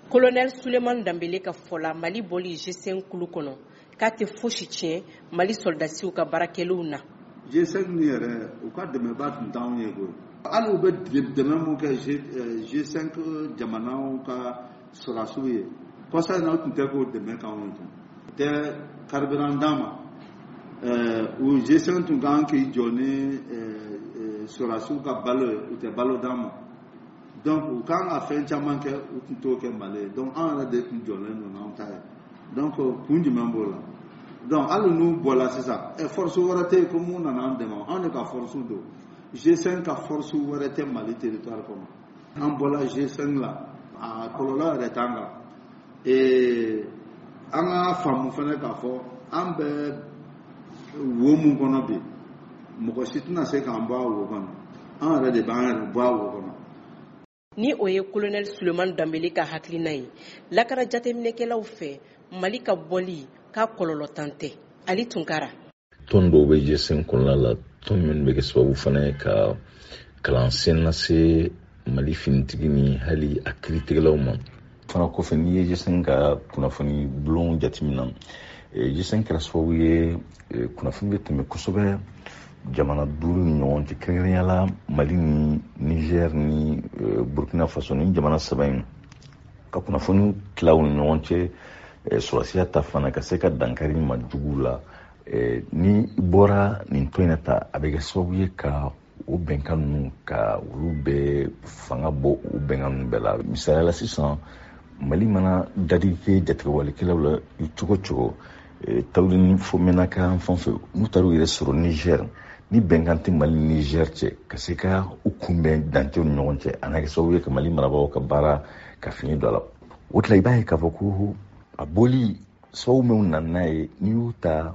Colonel Souleymane Dembélé ka fola Mali boli G5 kulu kono k'a tɛ fosi tiɲɛ Mali soldasiw ka baarakɛlaw na. G5 ni yɛrɛ u ka dɛmɛba tun t'anw ye koyi. Hali u bɛ dɛmɛ mun kɛ G5 jamanaw ka sɔrɔdasiw ye kɔsa in na u tun tɛ k'o dɛmɛ k'anw ye tun. U tɛ carburant d'an ma. U G5 tun kan k'i jɔ ni sɔrɔdasiw ka balo ye u tɛ balo d'an ma. Donc u kan ka fɛn caman kɛ u tun t'o kɛ Mali ye. Donc anw yɛrɛ de tun jɔlen don n'anw ta ye. Donc kun jumɛn b'o la. Donc hali n'u bɔra sisan force wɛrɛ tɛ yen ko mun nana an dɛmɛ anw de ka force don. G5 ka force wɛrɛ tɛ Mali territoire kɔnɔ. An bɔra G5 la a kɔlɔlɔ yɛrɛ t'an kan. An ka faamu fana k'a fɔ an bɛ wo mun kɔnɔ bi mɔgɔ si tɛna se k'an bɔ a wo kɔnɔ. An yɛrɛ de b'an yɛrɛ bɔ a wo kɔnɔ. Ni o ye Colonel Souleymane Dembélé ka hakilina ye lakara jateminɛkɛlaw fɛ Mali ka bɔli k'a kɔlɔlɔ tan tɛ. Ali Tunkara. Tɔn dɔw bɛ G5 kɔnɔna la tɔn minnu bɛ kɛ sababu fana ye ka kalansen lase Mali finitigi ni hali a kiiritigɛlaw ma. Fana kɔfɛ n'i ye G5 ka kunnafoni bulon jateminɛ G5 kɛra sababu ye kunnafoni bɛ tɛmɛ kosɛbɛ jamana 5 ni ɲɔgɔn cɛ kɛrɛnkɛrɛnnenya la Mali ni Niger ni Burkina Faso ni jamana 3 in ka kunnafoni tilaw ni ɲɔgɔn cɛ sɔrɔsiya ta fana ka se ka dankari ma jugu la ni bɔra nin tɔn in na ta a bɛ kɛ sababu ye ka o bɛnkan ninnu ka olu bɛ fanga bɔ o bɛnkan ninnu bɛɛ la misaliya la sisan Mali mana dadi kɛ jatigɛwalikɛlaw la cogo cogo tawulini fo mɛnaka fan fɛ n'u taar'u yɛrɛ sɔrɔ Niger ni bɛnkan tɛ Mali ni Niger cɛ ka se ka u kunbɛn dantew ni ɲɔgɔn cɛ a na kɛ sababu ye ka Mali marabagaw ka baara ka fini don a la o tila i b'a ye k'a fɔ ko a bɔli sababu min nana n'a ye n'i y'u ta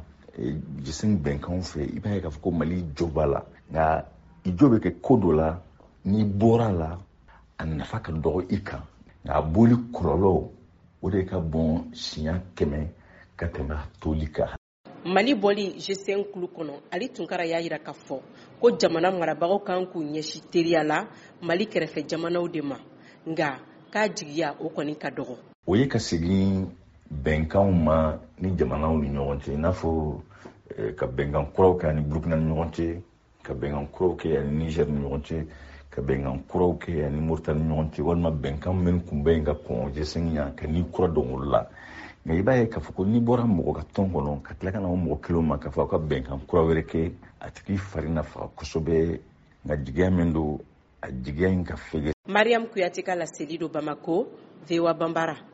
G5 bɛnkanw fɛ i b'a ye k'a fɔ ko Mali jo b'a la nka i jo bɛ kɛ ko dɔ la n'i bɔra la a nafa ka dɔgɔ i kan nka a bɔli kɔlɔlɔ o de ka bon siɲɛ 100 ka tɛmɛ a toli kan. Mali bɔli G5 kulu kɔnɔ Ali Tunkara y'a jira k'a fɔ ko jamana marabagaw kan k'u ɲɛsin teriya la Mali kɛrɛfɛ jamanaw de ma nka k'a jigiya o kɔni ka dɔgɔ. O ye ka segin bɛnkanw ma ni jamanaw ni ɲɔgɔn cɛ i n'a fɔ ka bɛnkan kuraw kɛ ani Burkina ni ɲɔgɔn cɛ ka bɛnkan kuraw kɛ ani Niger ni ɲɔgɔn cɛ ka bɛnkan kuraw kɛ ani Mauritanie ni ɲɔgɔn cɛ walima bɛnkan minnu kun bɛ yen ka kɔn G5 ɲɛ ka ni kura dɔn olu la nka i b'a ye k'a fɔ ko n'i bɔra mɔgɔ ka tɔn kɔnɔ ka tila ka na o mɔgɔ kelen ma k'a fɔ ka bɛnkan kura wɛrɛ kɛ a tigi fari nafa kosɛbɛ nka jigiya min don a jigiya in ka fɛgɛ. Mariam Kuyate ka laseli do Bamako, VOA Bambara.